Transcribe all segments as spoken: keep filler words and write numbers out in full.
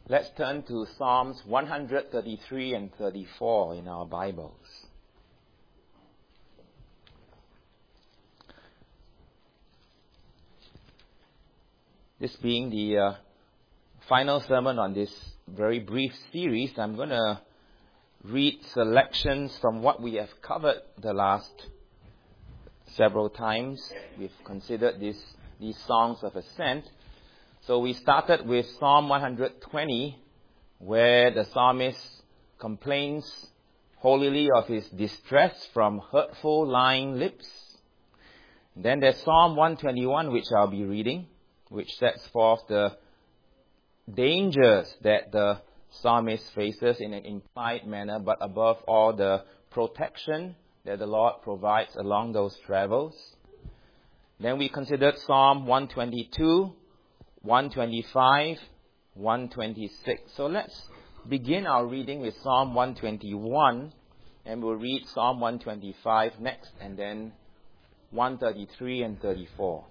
Let's turn to Psalms one thirty-three and thirty-four in our Bibles. This being the uh, final sermon on this very brief series, I'm going to read selections from what we have covered the last several times. We've considered this, these songs of ascent. So we started with Psalm one twenty, where the psalmist complains holily of his distress from hurtful lying lips. Then there's Psalm one twenty-one, which I'll be reading, which sets forth the dangers that the psalmist faces in an implied manner, but above all, the protection that the Lord provides along those travels. Then we considered Psalm one twenty-two, one twenty-five, one twenty-six. So let's begin our reading with Psalm one twenty-one, and we'll read Psalm one twenty-five next, and then one thirty-three and thirty-four.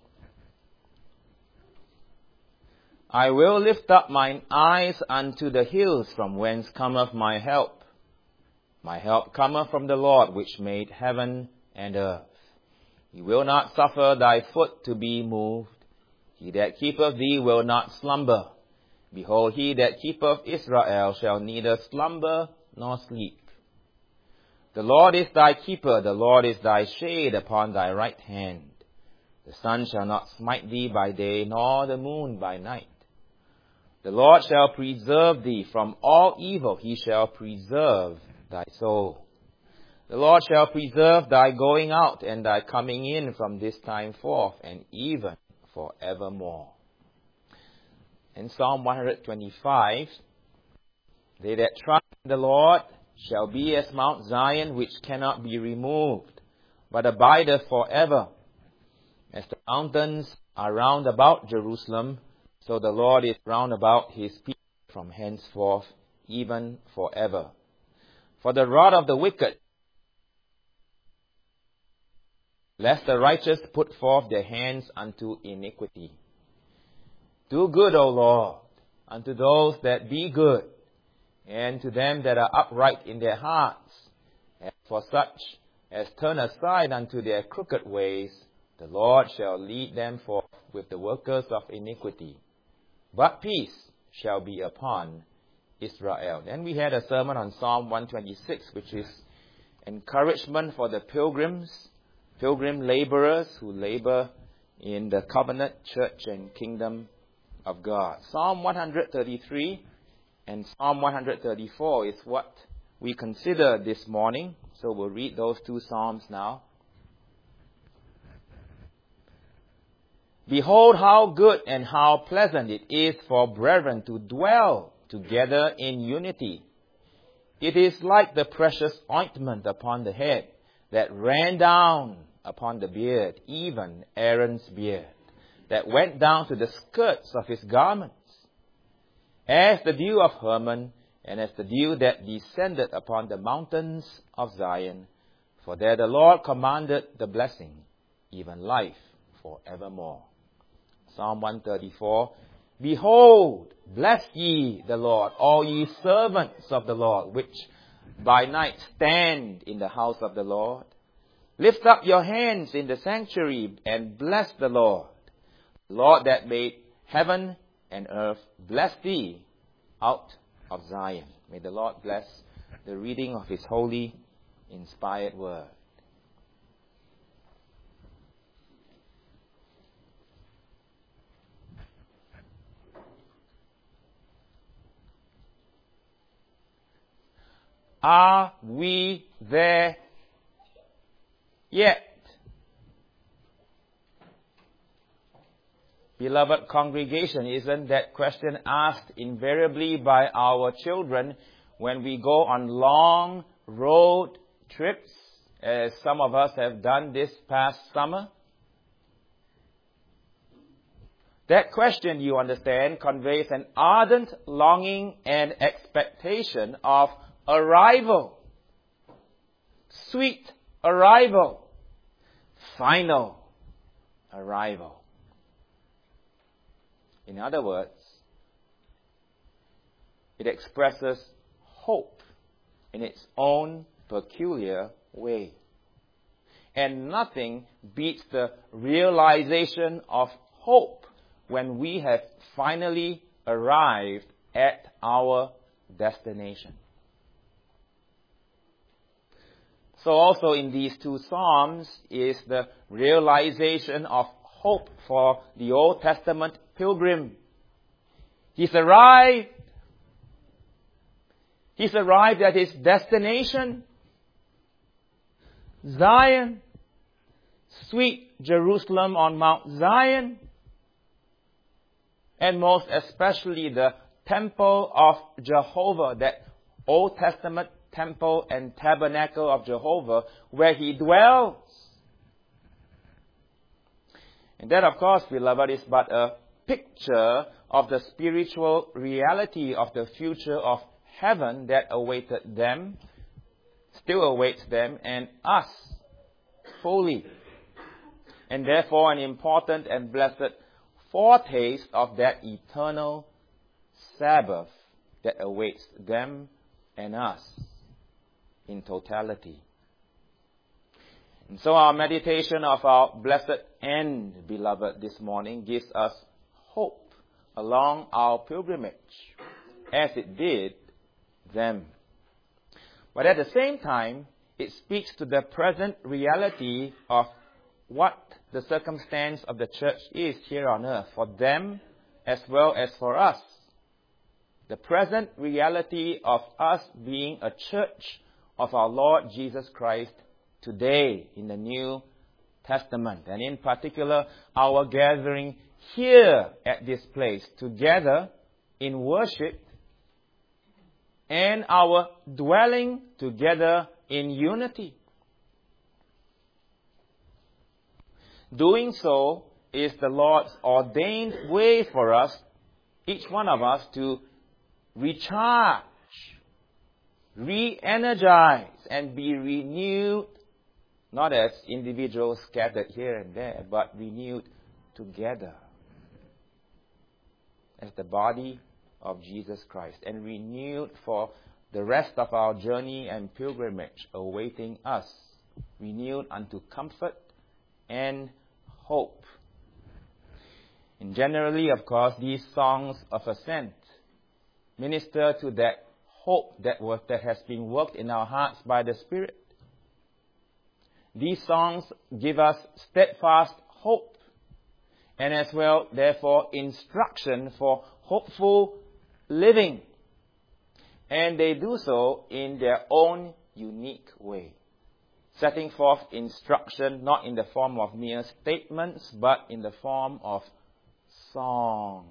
I will lift up mine eyes unto the hills, from whence cometh my help. My help cometh from the Lord, which made heaven and earth. He will not suffer thy foot to be moved. He that keepeth thee will not slumber. Behold, he that keepeth Israel shall neither slumber nor sleep. The Lord is thy keeper, the Lord is thy shade upon thy right hand. The sun shall not smite thee by day, nor the moon by night. The Lord shall preserve thee from all evil, he shall preserve thy soul. The Lord shall preserve thy going out and thy coming in from this time forth, and even forevermore. In Psalm one twenty-five, they that trust in the Lord shall be as Mount Zion, which cannot be removed, but abideth forever. As the mountains are round about Jerusalem, so the Lord is round about his people from henceforth, even forever. For the rod of the wicked, lest the righteous put forth their hands unto iniquity. Do good, O Lord, unto those that be good, and to them that are upright in their hearts. And for such as turn aside unto their crooked ways, the Lord shall lead them forth with the workers of iniquity. But peace shall be upon Israel. Then we had a sermon on Psalm one twenty-six, which is encouragement for the pilgrims, pilgrim laborers who labor in the covenant church and kingdom of God. Psalm one thirty-three and Psalm one thirty-four is what we consider this morning. So we'll read those two psalms now. Behold how good and how pleasant it is for brethren to dwell together in unity. It is like the precious ointment upon the head that ran down upon the beard, even Aaron's beard, that went down to the skirts of his garments, as the dew of Hermon, and as the dew that descended upon the mountains of Zion. For there the Lord commanded the blessing, even life forevermore. Psalm one thirty-four, Behold, bless ye the Lord, all ye servants of the Lord, which by night stand in the house of the Lord. Lift up your hands in the sanctuary and bless the Lord. The Lord that made heaven and earth, bless thee out of Zion. May the Lord bless the reading of his holy, inspired word. Are we there yet? Beloved congregation, isn't that question asked invariably by our children when we go on long road trips, as some of us have done this past summer? That question, you understand, conveys an ardent longing and expectation of arrival, sweet arrival, final arrival. In other words, It expresses hope in its own peculiar way. And nothing beats the realization of hope when we have finally arrived at our destination. So also in these two Psalms is the realization of hope for the Old Testament pilgrim. He's arrived. He's arrived at his destination. Zion, sweet Jerusalem on Mount Zion, and most especially the temple of Jehovah, that Old Testament temple and tabernacle of Jehovah, where he dwells. And that, of course, beloved, is but a picture of the spiritual reality of the future of heaven that awaited them, still awaits them, and us fully. And therefore an important and blessed foretaste of that eternal Sabbath that awaits them and us in totality. And so our meditation of our blessed end, beloved, this morning gives us hope along our pilgrimage, as it did them. But at the same time, it speaks to the present reality of what the circumstance of the church is here on earth, for them as well as for us. The present reality of us being a church of our Lord Jesus Christ today in the New Testament. And in particular, our gathering here at this place together in worship, and our dwelling together in unity. Doing so is the Lord's ordained way for us, each one of us, to recharge, re-energize, and be renewed, not as individuals scattered here and there, but renewed together as the body of Jesus Christ, and renewed for the rest of our journey and pilgrimage awaiting us, renewed unto comfort and hope. And generally, of course, these songs of ascent minister to that hope that was that has been worked in our hearts by the Spirit. These songs give us steadfast hope, and as well, therefore, instruction for hopeful living. And they do so in their own unique way, setting forth instruction not in the form of mere statements, but in the form of song.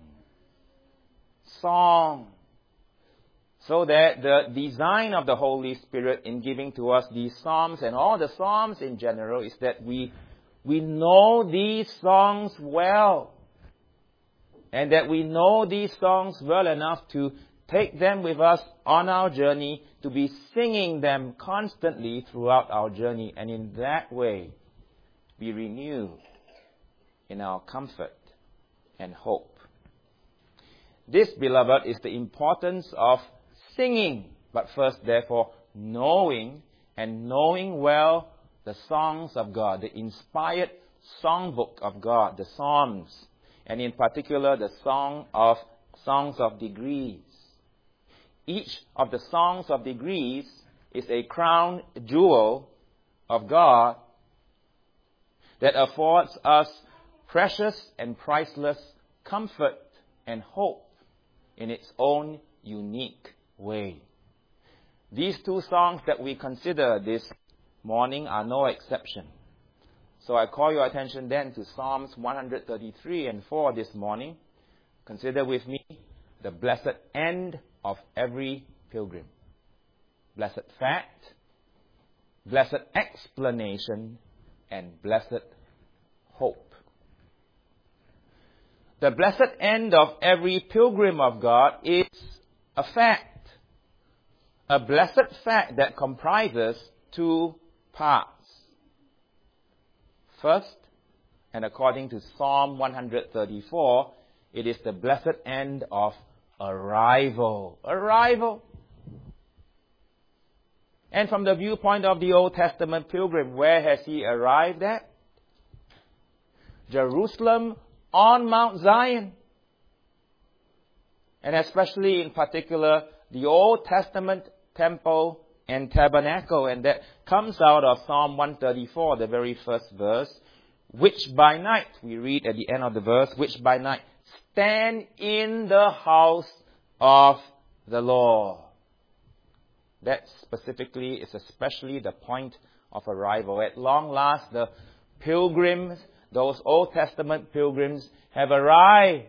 Song. So that the design of the Holy Spirit in giving to us these psalms and all the psalms in general is that we, we know these songs well. And that we know these songs well enough to take them with us on our journey, to be singing them constantly throughout our journey, and in that way be renewed in our comfort and hope. This, beloved, is the importance of singing, but first, therefore, knowing and knowing well the songs of God, the inspired songbook of God, the Psalms, and in particular the song of songs of degrees. Each of the songs of degrees is a crown jewel of God that affords us precious and priceless comfort and hope in its own unique way. These two songs that we consider this morning are no exception. So I call your attention then to Psalms one thirty-three and four this morning. Consider with me the blessed end of every pilgrim. Blessed fact, blessed explanation, and blessed hope. The blessed end of every pilgrim of God is a fact. A blessed fact that comprises two parts. First, and according to Psalm one thirty-four, it is the blessed end of arrival. Arrival. And from the viewpoint of the Old Testament pilgrim, where has he arrived at? Jerusalem on Mount Zion. And especially in particular, the Old Testament temple and tabernacle. And that comes out of Psalm one thirty-four, the very first verse. Which by night, we read at the end of the verse, which by night stand in the house of the Lord. That specifically is especially the point of arrival. At long last, the pilgrims, those Old Testament pilgrims, have arrived.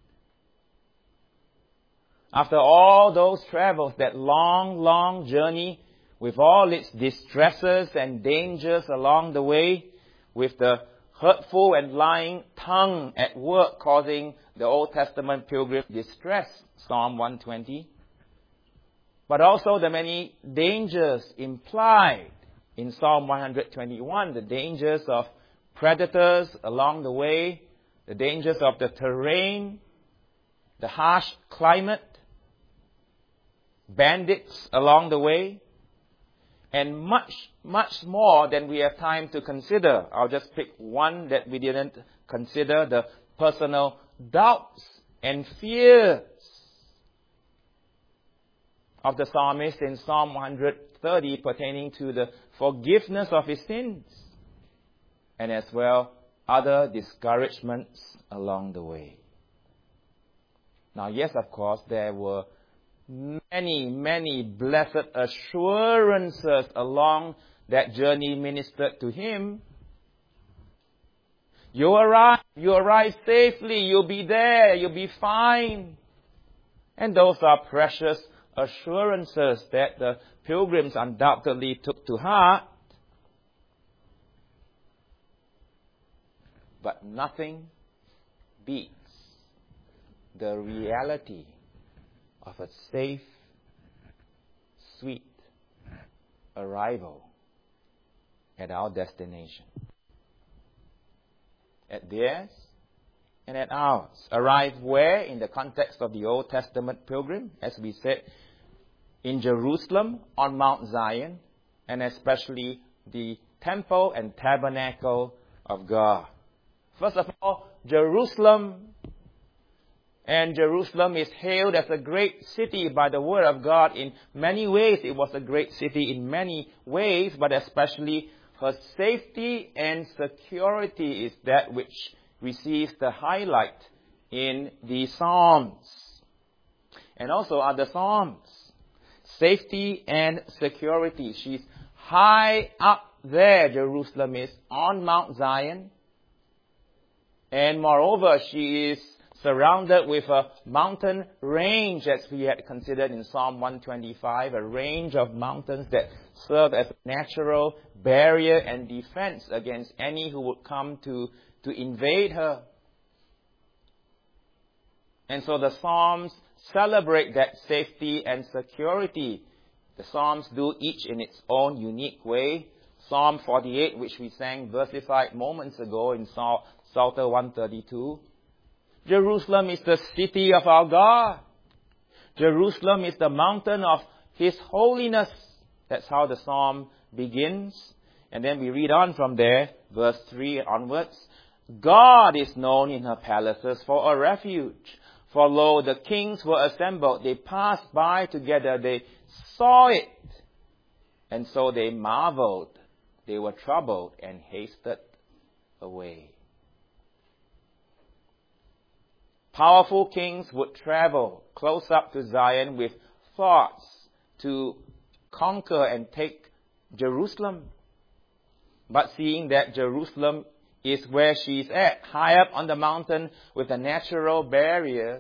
After all those travels, that long, long journey, with all its distresses and dangers along the way, with the hurtful and lying tongue at work causing the Old Testament pilgrim distress, Psalm one twenty. But also the many dangers implied in Psalm one twenty-one, the dangers of predators along the way, the dangers of the terrain, the harsh climate, bandits along the way, and much, much more than we have time to consider. I'll just pick one that we didn't consider, the personal doubts and fears of the psalmist in Psalm one thirty pertaining to the forgiveness of his sins, and as well other discouragements along the way. Now, yes, of course, there were many, many blessed assurances along that journey ministered to him. You arrive, you arrive safely, you'll be there, you'll be fine. And those are precious assurances that the pilgrims undoubtedly took to heart. But nothing beats the reality of a safe, sweet arrival at our destination. At theirs and at ours. Arrive where in the context of the Old Testament pilgrim? As we said, in Jerusalem on Mount Zion, and especially the temple and tabernacle of God. First of all, Jerusalem. And Jerusalem is hailed as a great city by the word of God. In many ways, it was a great city in many ways, but especially her safety and security is that which receives the highlight in the Psalms. And also other Psalms. Safety and security. She's high up there, Jerusalem is, on Mount Zion. And moreover, she is surrounded with a mountain range, as we had considered in Psalm one twenty-five, a range of mountains that serve as a natural barrier and defense against any who would come to, to invade her. And so the Psalms celebrate that safety and security. The Psalms do each in its own unique way. Psalm forty-eight, which we sang versified moments ago in Psalter one thirty-two. Jerusalem is the city of our God. Jerusalem is the mountain of His holiness. That's how the psalm begins. And then we read on from there, verse three onwards. God is known in her palaces for a refuge. For lo, the kings were assembled. They passed by together. They saw it. And so they marveled. They were troubled and hasted away. Powerful kings would travel close up to Zion with thoughts to conquer and take Jerusalem. But seeing that Jerusalem is where she's at, high up on the mountain with the natural barriers,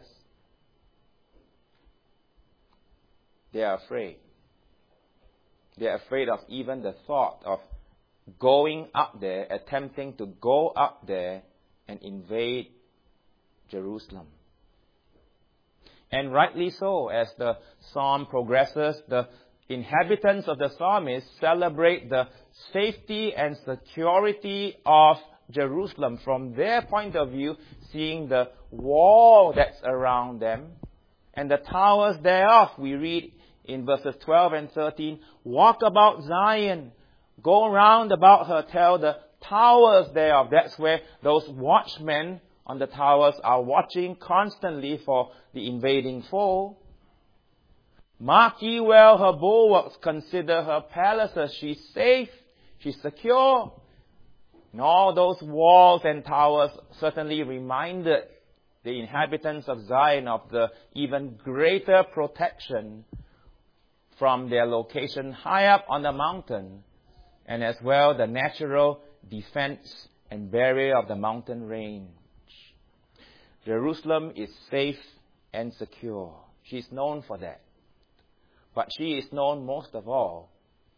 they are afraid. They are afraid of even the thought of going up there, attempting to go up there and invade Jerusalem. And rightly so, as the psalm progresses, the inhabitants of the psalmist celebrate the safety and security of Jerusalem from their point of view, seeing the wall that's around them, and the towers thereof. We read in verses twelve and thirteen, walk about Zion, go round about her, tell the towers thereof. That's where those watchmen on the towers are watching constantly for the invading foe. Mark ye well her bulwarks, consider her palaces. She's safe, she's secure. And all those walls and towers certainly reminded the inhabitants of Zion of the even greater protection from their location high up on the mountain, and as well the natural defense and barrier of the mountain range. Jerusalem is safe and secure. She's known for that. But she is known most of all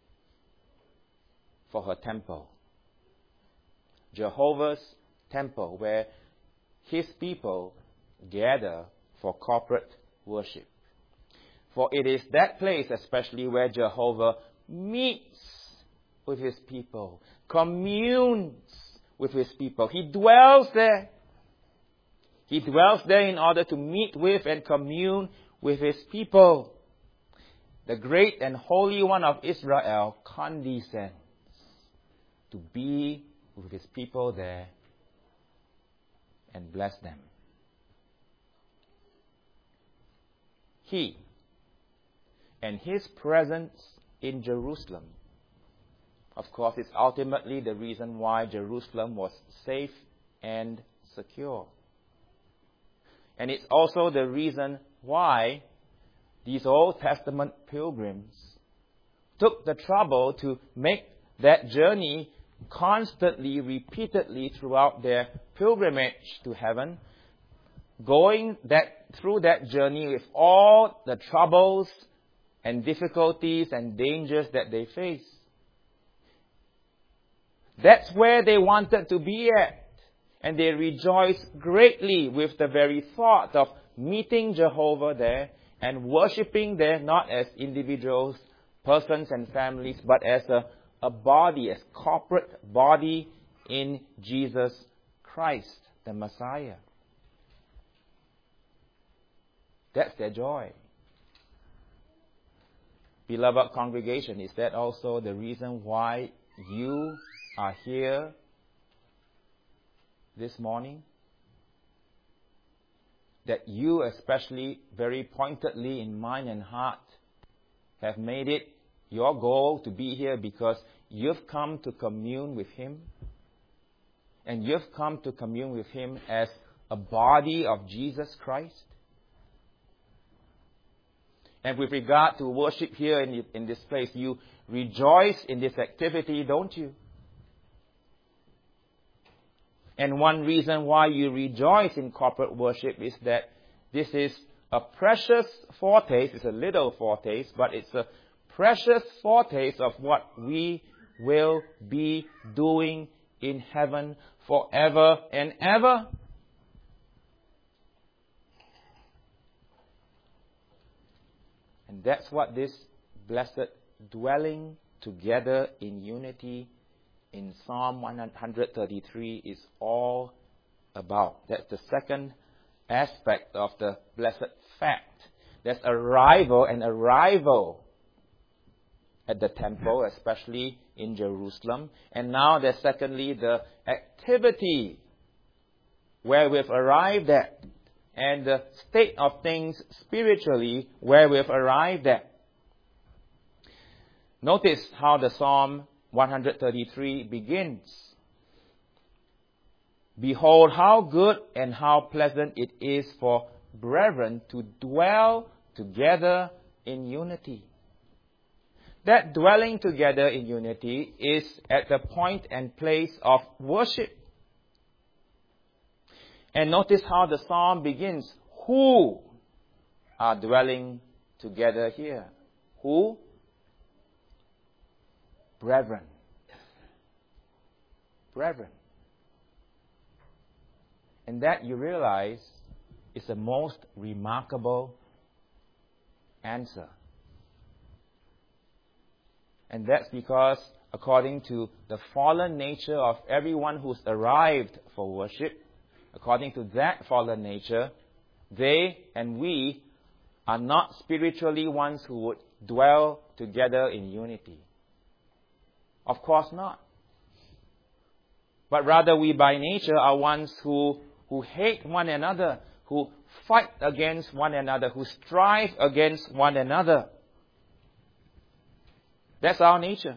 for her temple. Jehovah's temple, where His people gather for corporate worship. For it is that place especially where Jehovah meets with His people, communes with His people. He dwells there. He dwells there in order to meet with and commune with His people. The great and holy one of Israel condescends to be with His people there and bless them. He and His presence in Jerusalem, of course, is ultimately the reason why Jerusalem was safe and secure. And it's also the reason why these Old Testament pilgrims took the trouble to make that journey constantly, repeatedly throughout their pilgrimage to heaven, going that through that journey with all the troubles and difficulties and dangers that they face. That's where they wanted to be at. And they rejoiced greatly with the very thought of meeting Jehovah there and worshipping there, not as individuals, persons and families, but as a, a body, as corporate body in Jesus Christ, the Messiah. That's their joy. Beloved congregation, is that also the reason why you are here this morning? That you especially, very pointedly in mind and heart, have made it your goal to be here because you've come to commune with Him. And you've come to commune with Him as a body of Jesus Christ. And with regard to worship here in, in this place, you rejoice in this activity, don't you? And one reason why you rejoice in corporate worship is that this is a precious foretaste. It's a little foretaste, but it's a precious foretaste of what we will be doing in heaven forever and ever. And that's what this blessed dwelling together in unity in Psalm one thirty-three is all about. That's the second aspect of the blessed fact. There's arrival and arrival at the temple, especially in Jerusalem. And now there's secondly the activity where we've arrived at and the state of things spiritually where we've arrived at. Notice how the Psalm one thirty-three begins. Behold, how good and how pleasant it is for brethren to dwell together in unity. That dwelling together in unity is at the point and place of worship. And notice how the psalm begins. Who are dwelling together here? Who? Brethren. Brethren. And that, you realize, is the most remarkable answer. And that's because, according to the fallen nature of everyone who's arrived for worship, according to that fallen nature, they and we are not spiritually ones who would dwell together in unity. Of course not. But rather we by nature are ones who, who hate one another, who fight against one another, who strive against one another. That's our nature.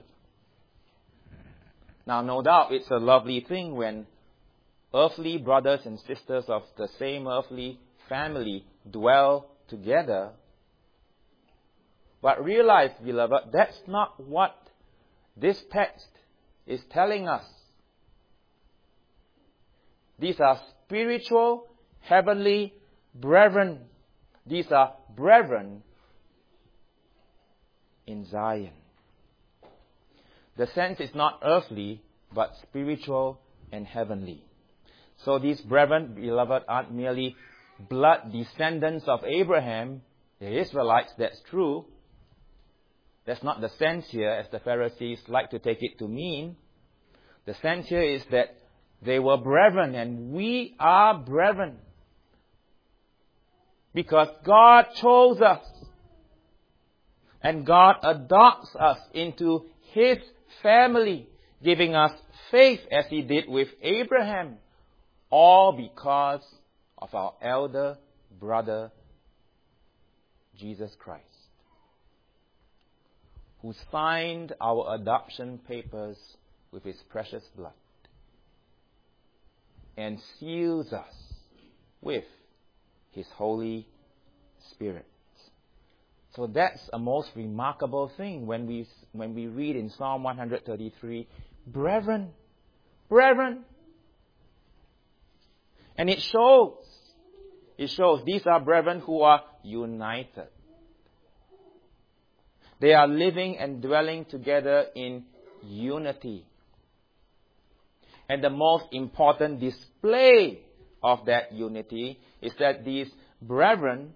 Now, no doubt it's a lovely thing when earthly brothers and sisters of the same earthly family dwell together. But realize, beloved, that's not what this text is telling us. These are spiritual, heavenly brethren. These are brethren in Zion. The sense is not earthly, but spiritual and heavenly. So these brethren, beloved, aren't merely blood descendants of Abraham, the Israelites, that's true. That's not the sense here, as the Pharisees like to take it to mean. The sense here is that they were brethren, and we are brethren. Because God chose us, and God adopts us into His family, giving us faith as He did with Abraham, all because of our elder brother, Jesus Christ, who signed our adoption papers with His precious blood and seals us with His Holy Spirit. So that's a most remarkable thing when we when we read in Psalm one thirty-three, brethren, brethren. And it shows, it shows these are brethren who are united. They are living and dwelling together in unity. And the most important display of that unity is that these brethren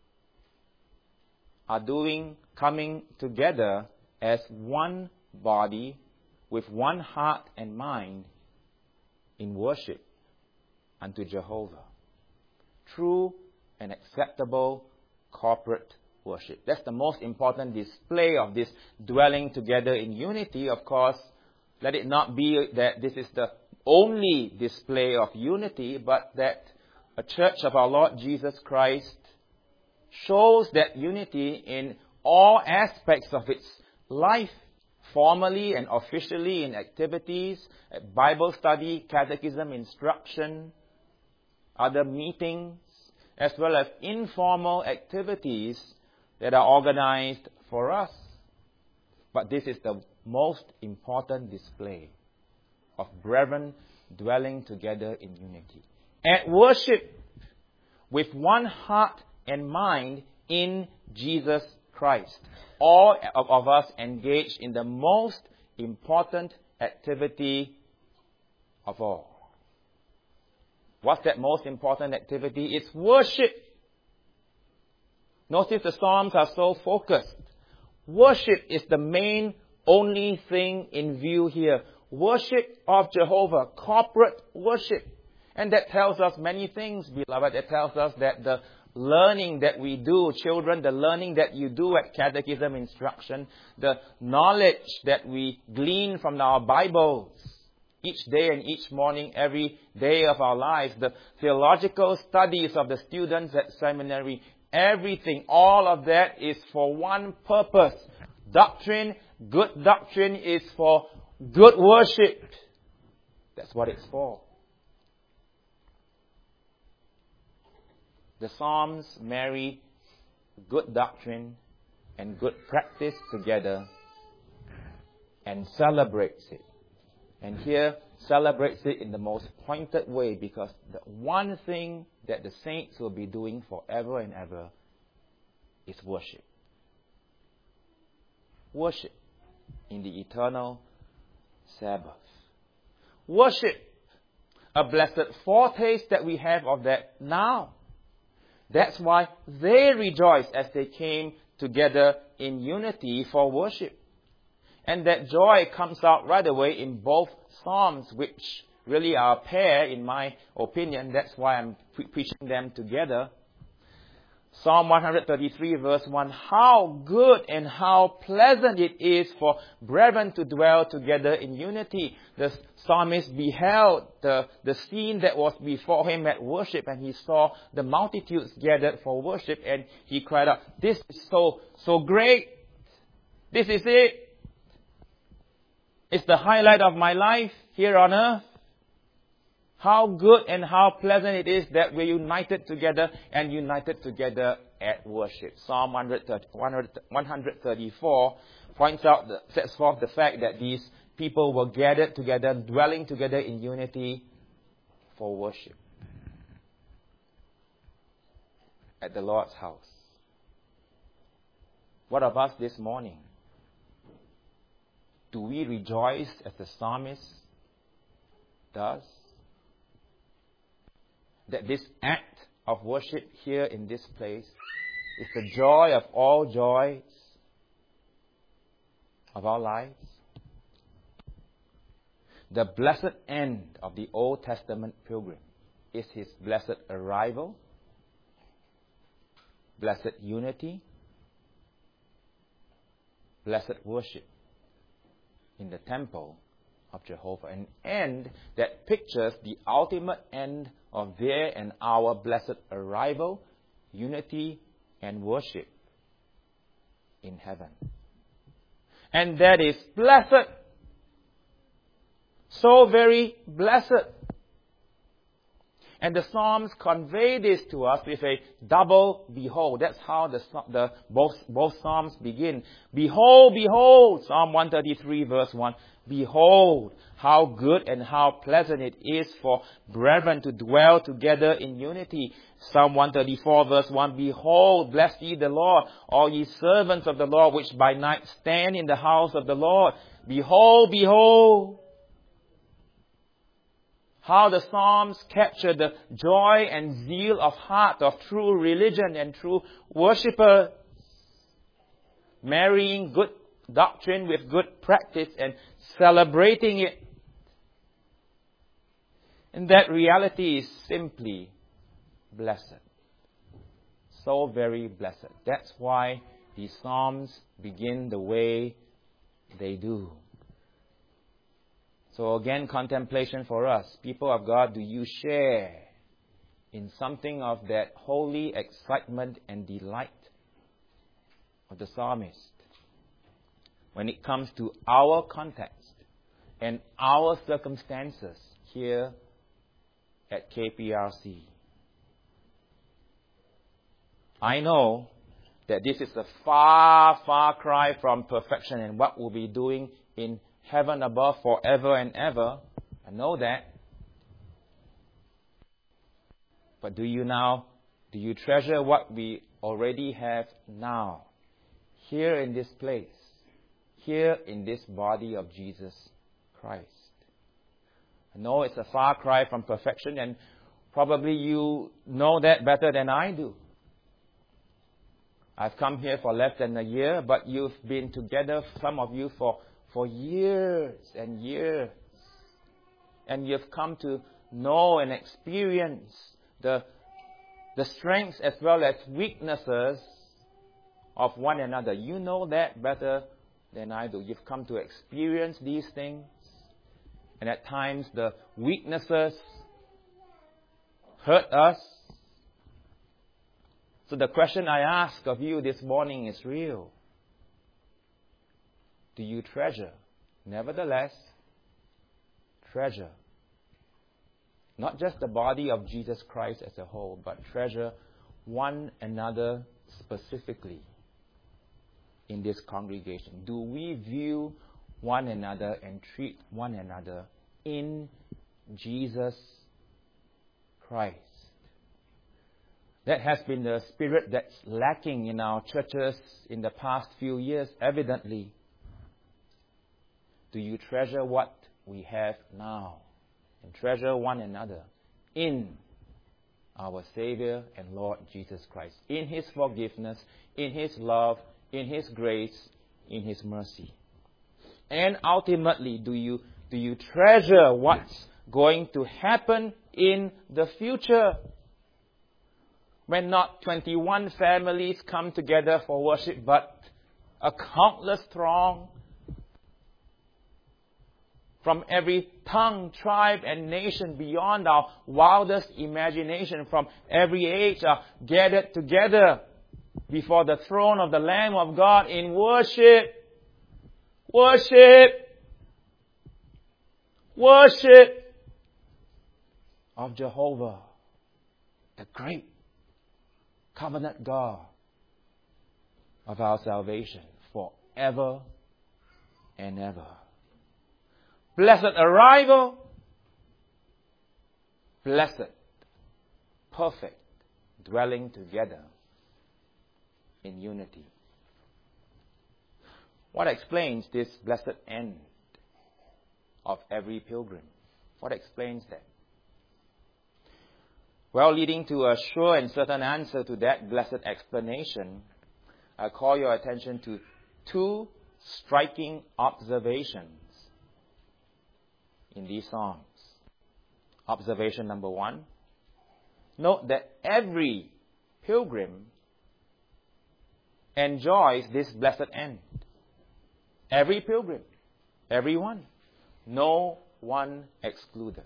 are doing, coming together as one body with one heart and mind in worship unto Jehovah. True and acceptable corporate worship. That's the most important display of this dwelling together in unity. Of course, let it not be that this is the only display of unity, but that a church of our Lord Jesus Christ shows that unity in all aspects of its life, formally and officially in activities, Bible study, catechism, instruction, other meetings, as well as informal activities that are organized for us. But this is the most important display of brethren dwelling together in unity. At worship with one heart and mind in Jesus Christ. All of, of us engaged in the most important activity of all. What's that most important activity? It's worship. Notice the Psalms are so focused. Worship is the main, only thing in view here. Worship of Jehovah, corporate worship. And that tells us many things, beloved. It tells us that the learning that we do, children, the learning that you do at catechism instruction, the knowledge that we glean from our Bibles each day and each morning, every day of our lives, the theological studies of the students at seminary, everything, all of that is for one purpose. Doctrine, good doctrine is for good worship. That's what it's for. The Psalms marry good doctrine and good practice together and celebrates it. And here, celebrates it in the most pointed way, because the one thing that the saints will be doing forever and ever is worship. Worship in the eternal Sabbath. Worship, a blessed foretaste that we have of that now. That's why they rejoiced as they came together in unity for worship. And that joy comes out right away in both Psalms, which really are a pair, in my opinion. That's why I'm pre- preaching them together. Psalm one thirty-three verse one, how good and how pleasant it is for brethren to dwell together in unity. The psalmist beheld the, the scene that was before him at worship, and he saw the multitudes gathered for worship, and he cried out, this is so, so great. This is it. It's the highlight of my life here on earth. How good and how pleasant it is that we're united together and united together at worship. Psalm one thirty-four points out, the, sets forth the fact that these people were gathered together, dwelling together in unity for worship at the Lord's house. What of us this morning? Do we rejoice as the psalmist does? That this act of worship here in this place is the joy of all joys of our lives. The blessed end of the Old Testament pilgrim is his blessed arrival, blessed unity, blessed worship in the temple of Jehovah. An end that pictures the ultimate end of their and our blessed arrival, unity, and worship in heaven. And that is blessed. So very blessed. And the Psalms convey this to us with a double behold. That's how the, the both, both Psalms begin. Behold, behold, Psalm one thirty-three verse one. Behold, how good and how pleasant it is for brethren to dwell together in unity. Psalm one thirty-four verse one. Behold, bless ye the Lord, all ye servants of the Lord, which by night stand in the house of the Lord. Behold, behold. How the Psalms capture the joy and zeal of heart of true religion and true worshippers, marrying good doctrine with good practice and celebrating it. And that reality is simply blessed. So very blessed. That's why the Psalms begin the way they do. So again, contemplation for us. People of God, do you share in something of that holy excitement and delight of the psalmist when it comes to our context and our circumstances here at K P R C? I know that this is a far, far cry from perfection and what we'll be doing in heaven above forever and ever. I know that. But do you now, do you treasure what we already have now? Here in this place. Here in this body of Jesus Christ. I know it's a far cry from perfection, and probably you know that better than I do. I've come here for less than a year, but you've been together, some of you, for For years and years. And you've come to know and experience the, the strengths as well as weaknesses of one another. You know that better than I do. You've come to experience these things. And at times the weaknesses hurt us. So the question I ask of you this morning is real. Do you treasure? Nevertheless, treasure. Not just the body of Jesus Christ as a whole, but treasure one another specifically in this congregation. Do we view one another and treat one another in Jesus Christ? That has been the spirit that's lacking in our churches in the past few years, evidently. Do you treasure what we have now and treasure one another in our Savior and Lord Jesus Christ, in His forgiveness, in His love, in His grace, in His mercy? And ultimately, do you, do you treasure what's going to happen in the future? when not twenty-one families come together for worship, but a countless throng from every tongue, tribe, and nation beyond our wildest imagination, from every age, are gathered together before the throne of the Lamb of God in worship. Worship. Worship of Jehovah, the great covenant God of our salvation, forever and ever. Blessed arrival, blessed, perfect, dwelling together in unity. What explains this blessed end of every pilgrim? What explains that? Well, leading to a sure and certain answer to that blessed explanation, I call your attention to two striking observations in these Psalms. Observation number one, note that every pilgrim enjoys this blessed end. Every pilgrim, everyone, no one excluded.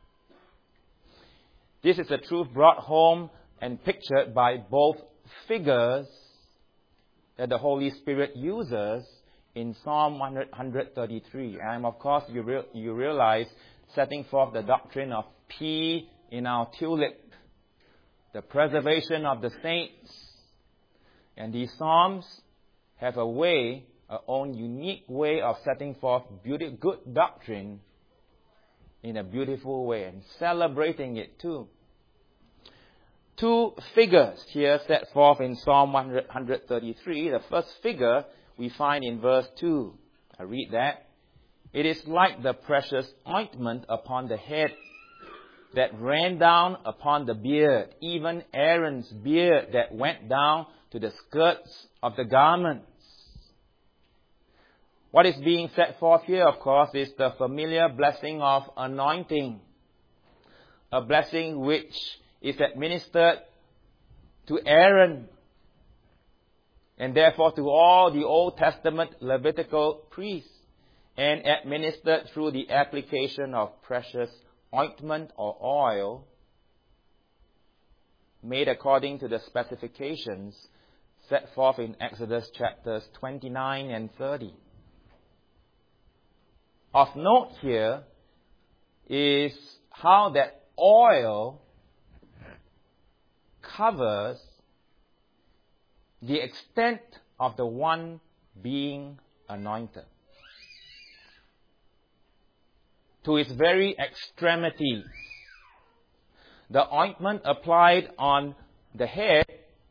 This is a truth brought home and pictured by both figures that the Holy Spirit uses in Psalm one thirty-three. And of course, you, re- you realize, setting forth the doctrine of P in our tulip, the preservation of the saints. And these Psalms have a way, a own unique way of setting forth beauty, good doctrine in a beautiful way and celebrating it too. Two figures here set forth in Psalm one thirty-three. The first figure we find in verse two. I read that. It is like the precious ointment upon the head that ran down upon the beard, even Aaron's beard that went down to the skirts of the garments. What is being set forth here, of course, is the familiar blessing of anointing. A blessing which is administered to Aaron and therefore to all the Old Testament Levitical priests, and administered through the application of precious ointment or oil made according to the specifications set forth in Exodus chapters twenty-nine and thirty. Of note here is how that oil covers the extent of the one being anointed. To its very extremities. The ointment applied on the head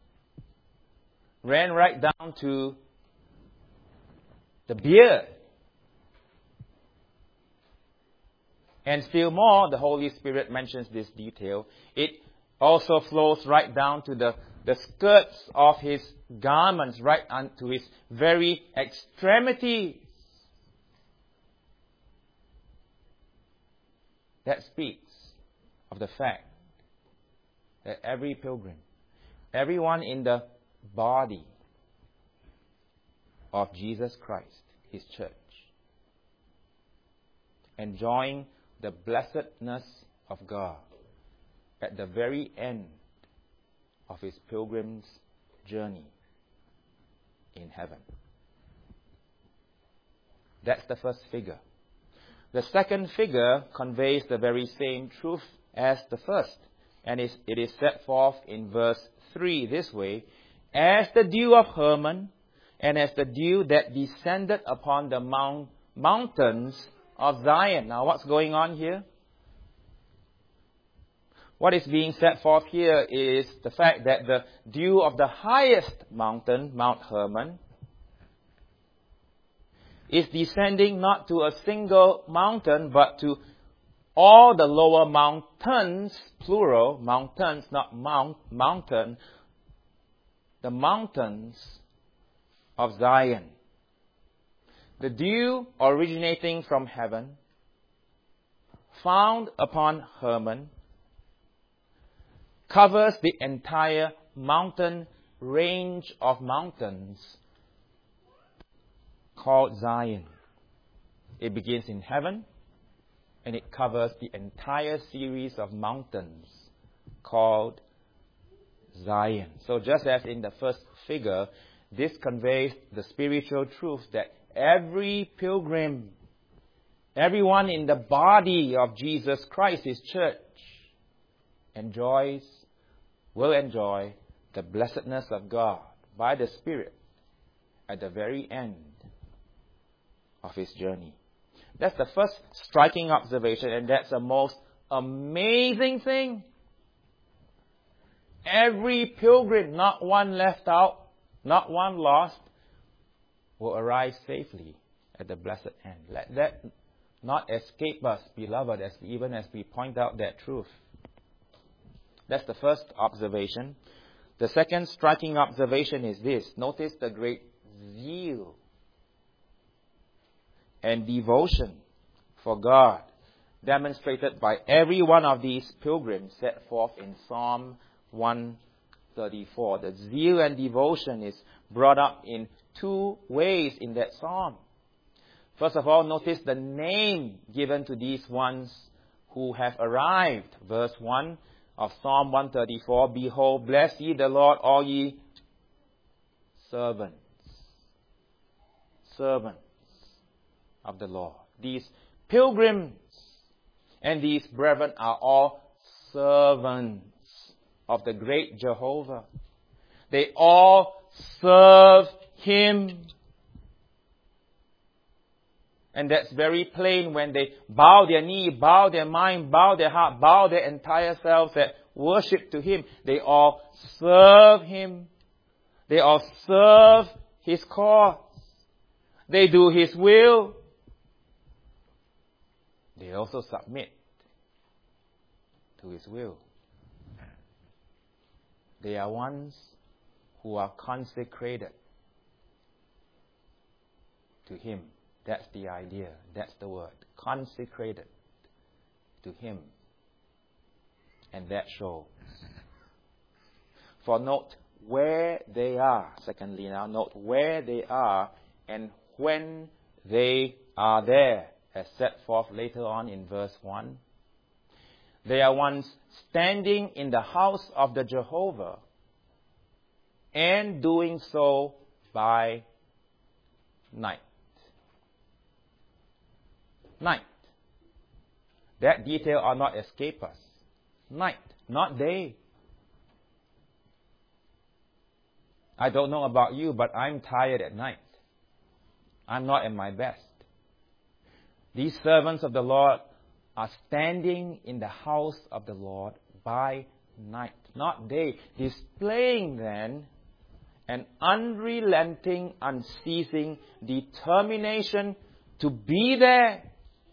ran right down to the beard. And still more, the Holy Spirit mentions this detail. It also flows right down to the, the skirts of his garments, right onto his very extremities. That speaks of the fact that every pilgrim, everyone in the body of Jesus Christ, his church, enjoying the blessedness of God at the very end of his pilgrim's journey in heaven. That's the first figure. The second figure conveys the very same truth as the first, and it is set forth in verse three this way: as the dew of Hermon, and as the dew that descended upon the mount, mountains of Zion. Now, what's going on here? What is being set forth here is the fact that the dew of the highest mountain, Mount Hermon, is descending not to a single mountain, but to all the lower mountains, plural, mountains, not mount, mountain, the mountains of Zion. The dew originating from heaven, found upon Hermon, covers the entire mountain range of mountains called Zion. It begins in heaven, and it covers the entire series of mountains called Zion. So just as in the first figure, this conveys the spiritual truth that every pilgrim, everyone in the body of Jesus Christ, His church, enjoys, will enjoy the blessedness of God by the Spirit at the very end of his journey. That's the first striking observation, and that's the most amazing thing. Every pilgrim, not one left out, not one lost, will arrive safely at the blessed end. Let that not escape us, beloved, as even as we point out that truth. That's the first observation. The second striking observation is this. Notice the great zeal and devotion for God demonstrated by every one of these pilgrims set forth in Psalm one thirty-four. The zeal and devotion is brought up in two ways in that psalm. First of all, notice the name given to these ones who have arrived. Verse one of Psalm one thirty-four, Behold, bless ye the Lord, all ye servants. Servants of the Lord. These pilgrims and these brethren are all servants of the great Jehovah. They all serve Him. And that's very plain when they bow their knee, bow their mind, bow their heart, bow their entire selves at worship to Him. They all serve Him. They all serve His cause. They do His will. They also submit to His will. They are ones who are consecrated to Him. That's the idea. That's the word. Consecrated to Him. And that shows. For note where they are. Secondly, now note where they are and when they are there, as set forth later on in verse one. They are ones standing in the house of the Jehovah and doing so by night. Night. That detail will not escape us. Night, not day. I don't know about you, but I'm tired at night. I'm not at my best. These servants of the Lord are standing in the house of the Lord by night, not day, displaying then an unrelenting, unceasing determination to be there.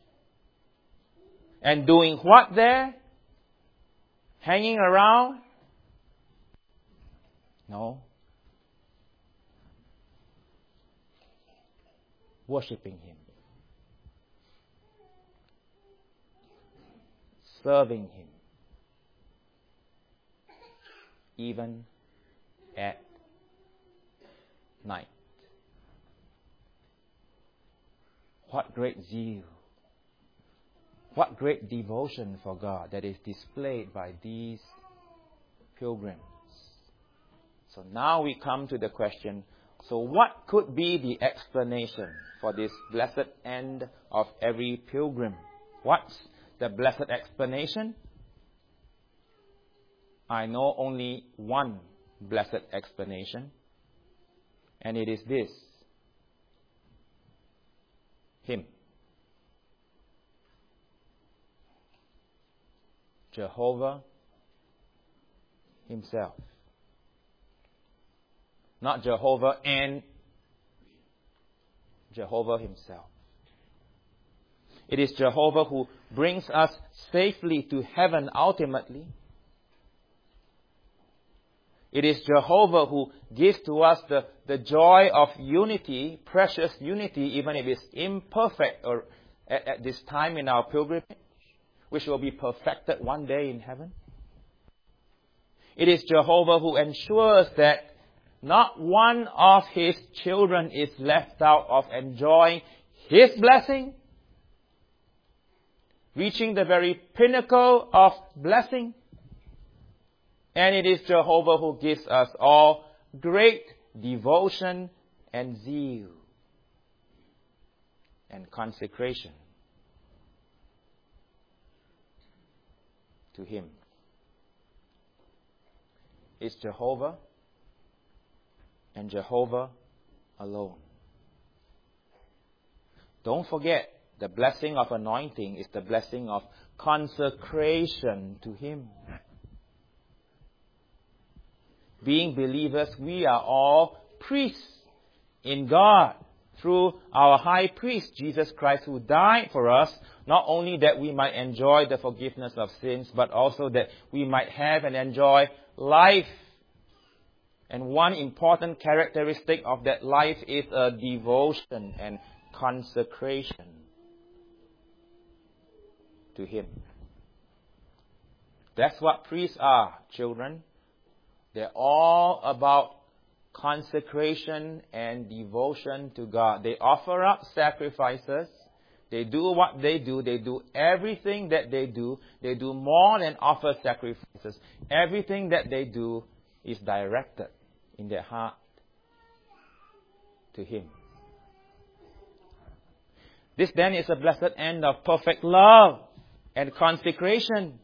And doing what there? Hanging around? No. Worshipping Him. Serving Him. Even at night. What great zeal. What great devotion for God that is displayed by these pilgrims. So now we come to the question, so what could be the explanation for this blessed end of every pilgrim? What's the blessed explanation? I know only one blessed explanation, and it is this. Him. Jehovah Himself. Not Jehovah and Jehovah Himself. It is Jehovah who brings us safely to heaven ultimately. It is Jehovah who gives to us the, the joy of unity, precious unity, even if it's imperfect or at, at this time in our pilgrimage, which will be perfected one day in heaven. It is Jehovah who ensures that not one of His children is left out of enjoying His blessing, reaching the very pinnacle of blessing. And it is Jehovah who gives us all great devotion and zeal and consecration to Him. It's Jehovah and Jehovah alone. Don't forget, the blessing of anointing is the blessing of consecration to Him. Being believers, we are all priests in God through our high priest, Jesus Christ, who died for us, not only that we might enjoy the forgiveness of sins, but also that we might have and enjoy life. And one important characteristic of that life is a devotion and consecration to Him. That's what priests are, children. They're all about consecration and devotion to God. They offer up sacrifices. They do what they do. They do everything that they do. They do more than offer sacrifices. Everything that they do is directed in their heart to Him. This then is a blessed end of perfect love and consecration.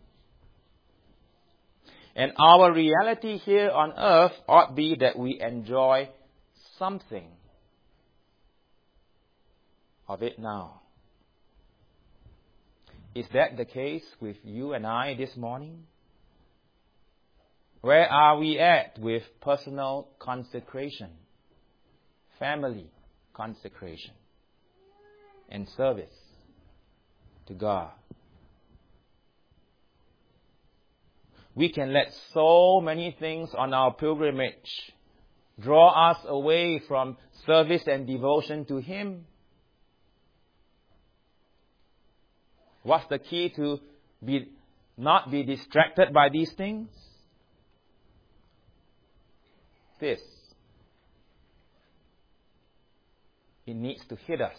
And our reality here on earth ought be that we enjoy something of it now. Is that the case with you and I this morning? Where are we at with personal consecration, family consecration, and service to God? We can let so many things on our pilgrimage draw us away from service and devotion to Him. What's the key to be not be distracted by these things? This. It needs to hit us.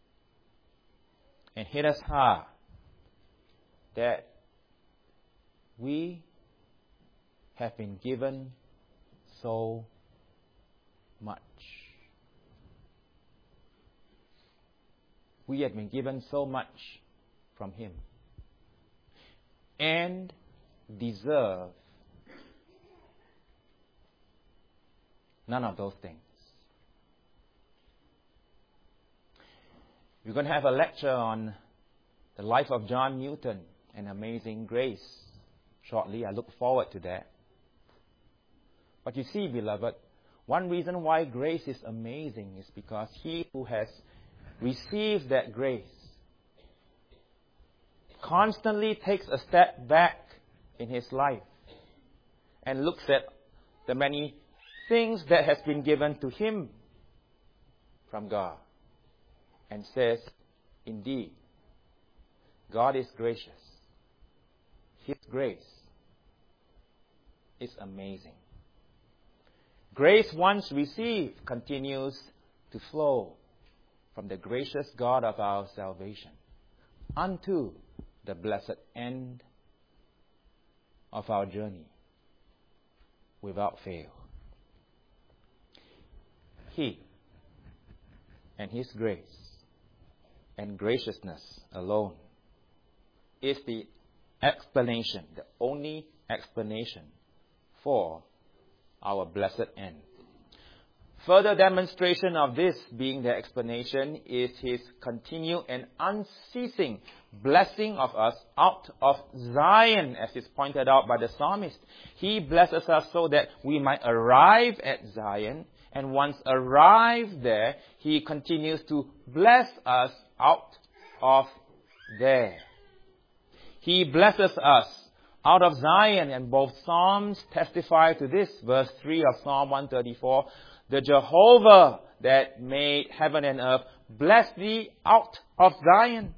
And hit us hard. That we have been given so much. We have been given so much from Him and deserve none of those things. We're going to have a lecture on the life of John Newton and Amazing Grace shortly. I look forward to that. But you see, beloved, one reason why grace is amazing is because he who has received that grace constantly takes a step back in his life and looks at the many things that has been given to him from God and says, indeed, God is gracious. His grace is amazing. Grace once received continues to flow from the gracious God of our salvation unto the blessed end of our journey without fail. He and His grace and graciousness alone is the explanation, the only explanation for our blessed end. Further demonstration of this being the explanation is His continued and unceasing blessing of us out of Zion, as is pointed out by the psalmist. He blesses us so that we might arrive at Zion, and once arrived there, He continues to bless us out of there. He blesses us out of Zion, and both Psalms testify to this. Verse three of Psalm one thirty-four, the Jehovah that made heaven and earth, bless thee out of Zion.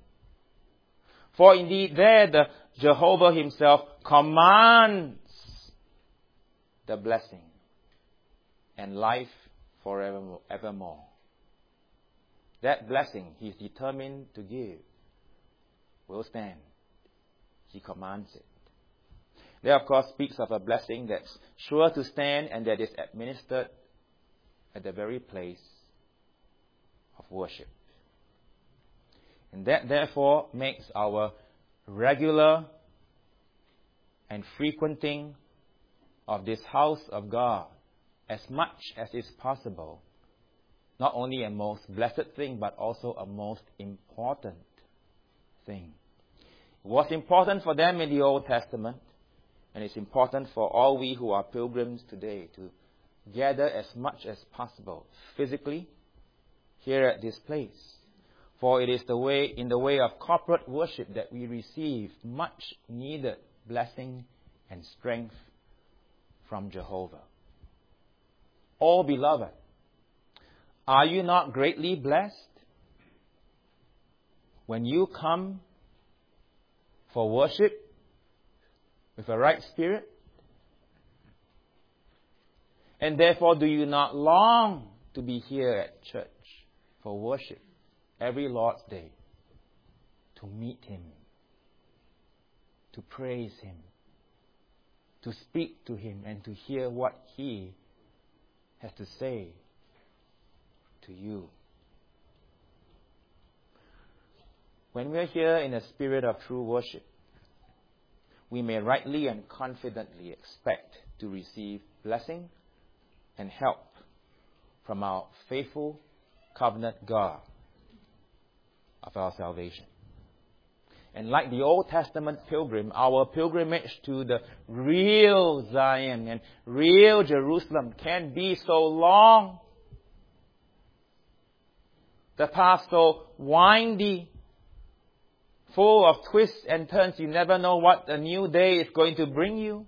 For indeed there the Jehovah Himself commands the blessing and life forevermore. That blessing He is determined to give will stand. He commands it. There, of course, speaks of a blessing that's sure to stand and that is administered at the very place of worship. And that, therefore, makes our regular and frequenting of this house of God as much as is possible, not only a most blessed thing, but also a most important thing. It was important for them in the Old Testament, and it's important for all we who are pilgrims today to gather as much as possible physically here at this place. For it is the way, in the way of corporate worship that we receive much needed blessing and strength from Jehovah. Oh, beloved, are you not greatly blessed when you come for worship with a right spirit? And therefore, do you not long to be here at church for worship every Lord's Day, to meet Him, to praise Him, to speak to Him, and to hear what He has to say to you? When we are here in a spirit of true worship, we may rightly and confidently expect to receive blessing and help from our faithful covenant God of our salvation. And like the Old Testament pilgrim, our pilgrimage to the real Zion and real Jerusalem can be so long, the path so windy, full of twists and turns. You never know what a new day is going to bring you.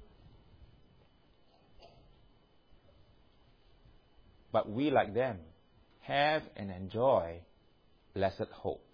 But we, like them, have and enjoy blessed hope.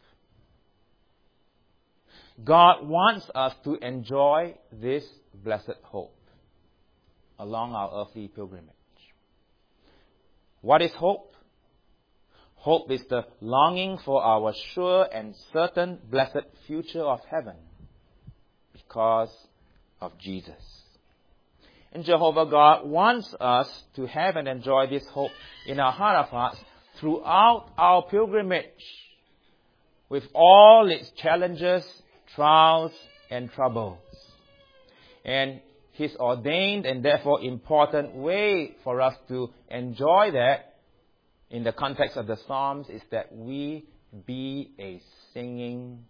God wants us to enjoy this blessed hope along our earthly pilgrimage. What is hope? Hope is the longing for our sure and certain blessed future of heaven because of Jesus. And Jehovah God wants us to have and enjoy this hope in our heart of hearts throughout our pilgrimage, with all its challenges, trials, and troubles. And His ordained and therefore important way for us to enjoy that in the context of the Psalms is that we be a singing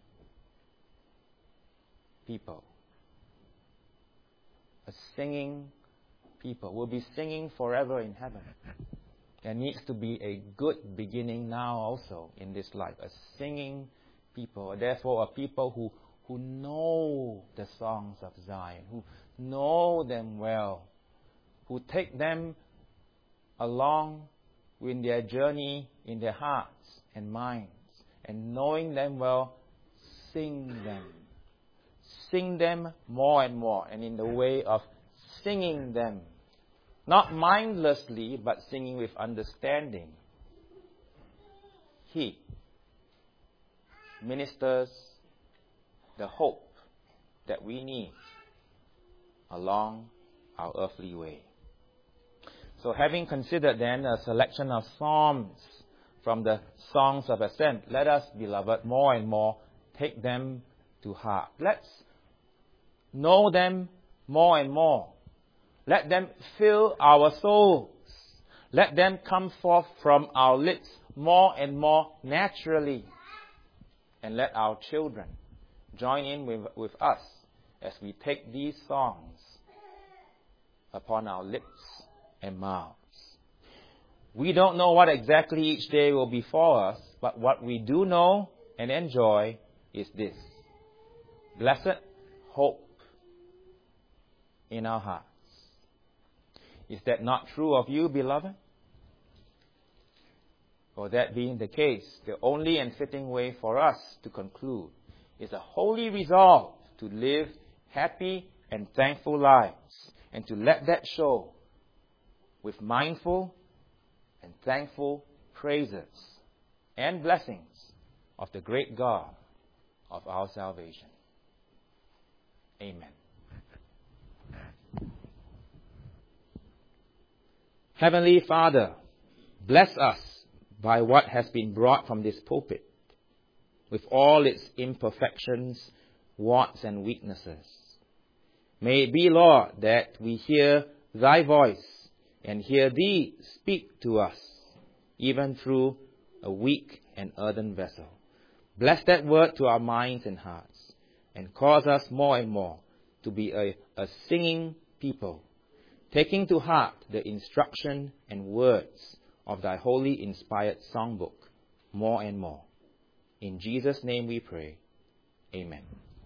people. A singing people. We'll be singing forever in heaven. There needs to be a good beginning now also in this life. A singing people. Therefore, a people who, who know the songs of Zion, who know them well, who take them along in their journey in their hearts and minds, and knowing them well, sing them. Sing them more and more, and in the way of singing them. Not mindlessly, but singing with understanding. He ministers the hope that we need along our earthly way. So having considered then a selection of psalms from the Songs of Ascent, let us, beloved, more and more take them to heart. Let's know them more and more. Let them fill our souls. Let them come forth from our lips more and more naturally. And let our children join in with, with us as we take these songs upon our lips and mouths. We don't know what exactly each day will be for us, but what we do know and enjoy is this: blessed hope in our hearts. Is that not true of you, beloved? For that being the case, the only and fitting way for us to conclude is a holy resolve to live happy and thankful lives, and to let that show with mindful and thankful praises and blessings of the great God of our salvation. Amen. Heavenly Father, bless us by what has been brought from this pulpit, with all its imperfections, warts, and weaknesses. May it be, Lord, that we hear Thy voice and hear Thee speak to us, even through a weak and earthen vessel. Bless that word to our minds and hearts, and cause us more and more to be a, a singing people, taking to heart the instruction and words of Thy holy inspired songbook more and more. In Jesus' name we pray. Amen.